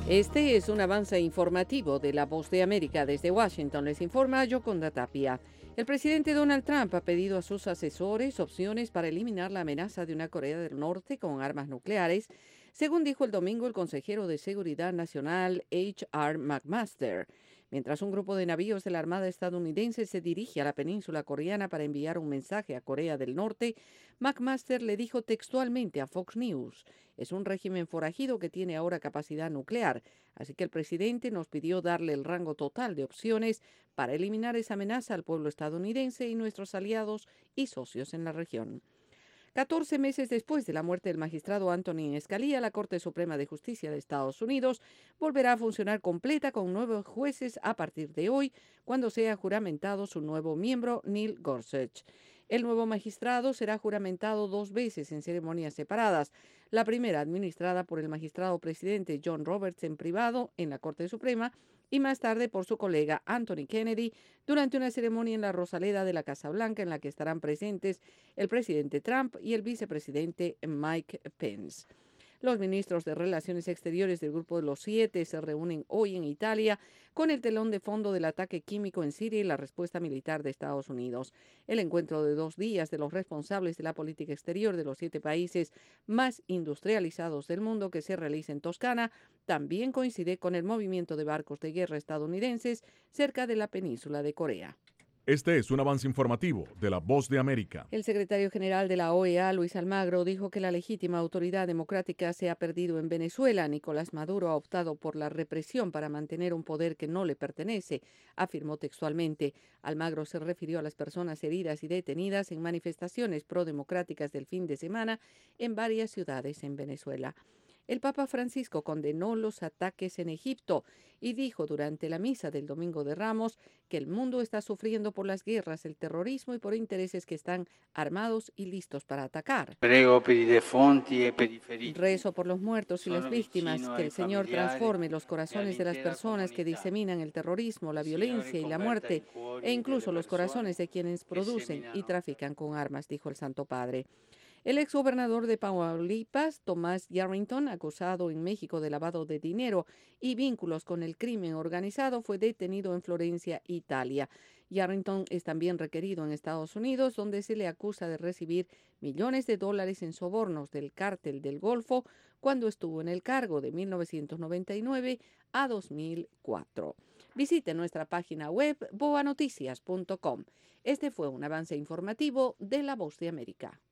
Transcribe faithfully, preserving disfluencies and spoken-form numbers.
Este es un avance informativo de La Voz de América. Desde Washington les informa Yoconda Tapia. El presidente Donald Trump ha pedido a sus asesores opciones para eliminar la amenaza de una Corea del Norte con armas nucleares, según dijo el domingo el consejero de Seguridad Nacional H R McMaster. Mientras un grupo de navíos de la Armada estadounidense se dirige a la península coreana para enviar un mensaje a Corea del Norte, McMaster le dijo textualmente a Fox News: es un régimen forajido que tiene ahora capacidad nuclear, así que el presidente nos pidió darle el rango total de opciones para eliminar esa amenaza al pueblo estadounidense y nuestros aliados y socios en la región. catorce meses después de la muerte del magistrado Antonin Scalia, la Corte Suprema de Justicia de Estados Unidos volverá a funcionar completa con nuevos jueces a partir de hoy, cuando sea juramentado su nuevo miembro, Neil Gorsuch. El nuevo magistrado será juramentado dos veces en ceremonias separadas. La primera administrada por el magistrado presidente John Roberts en privado en la Corte Suprema y más tarde por su colega Anthony Kennedy durante una ceremonia en la Rosaleda de la Casa Blanca en la que estarán presentes el presidente Trump y el vicepresidente Mike Pence. Los ministros de Relaciones Exteriores del Grupo de los Siete se reúnen hoy en Italia con el telón de fondo del ataque químico en Siria y la respuesta militar de Estados Unidos. El encuentro de dos días de los responsables de la política exterior de los siete países más industrializados del mundo que se realiza en Toscana también coincide con el movimiento de barcos de guerra estadounidenses cerca de la península de Corea. Este es un avance informativo de La Voz de América. El secretario general de la O E A, Luis Almagro, dijo que la legítima autoridad democrática se ha perdido en Venezuela. Nicolás Maduro ha optado por la represión para mantener un poder que no le pertenece, afirmó textualmente. Almagro se refirió a las personas heridas y detenidas en manifestaciones prodemocráticas del fin de semana en varias ciudades en Venezuela. El Papa Francisco condenó los ataques en Egipto y dijo durante la misa del Domingo de Ramos que el mundo está sufriendo por las guerras, el terrorismo y por intereses que están armados y listos para atacar. Rezo por los muertos y las víctimas, que el Señor transforme los corazones de las personas que diseminan el terrorismo, la violencia y la muerte, e incluso los corazones de quienes producen y trafican con armas, dijo el Santo Padre. El exgobernador de Tamaulipas, Tomás Yarrington, acusado en México de lavado de dinero y vínculos con el crimen organizado, fue detenido en Florencia, Italia. Yarrington es también requerido en Estados Unidos, donde se le acusa de recibir millones de dólares en sobornos del cártel del Golfo cuando estuvo en el cargo de mil novecientos noventa y nueve a dos mil cuatro. Visite nuestra página web boa noticias punto com. Este fue un avance informativo de La Voz de América.